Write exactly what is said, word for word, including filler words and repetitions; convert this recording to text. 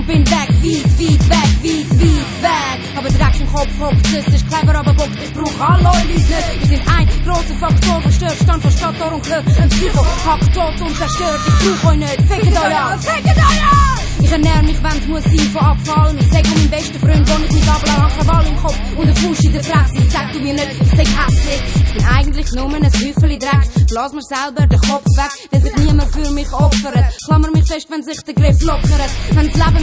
und bin weg, weit, weit weg, weit, weit weg. Aber Dreck im Kopf hockt es, ist clever, aber bockt, ich brauch alle Leute nicht. Wir sind ein grosser Faktor, der Stillstand von Stadt, Tor und Glück. Ein Psycho, hackt tot und zerstört, ich brauch euch nicht, fickt euch an, fickt euch an! Ich ernähr mich, wenn's muss sein, von Abfall. Ich sag um meinen besten Freund, wo ich mich ablasse, hab Krawall im Kopf und ein Fuß in der Fresse. Sag du mir nicht, ich sag hässlich. Ich bin eigentlich nur ein Häufchen Dreck. Blas mir selber den Kopf weg, wenn sich niemand für mich opfert. Klammer mich fest, wenn sich der Griff lockert. Wenn's Leben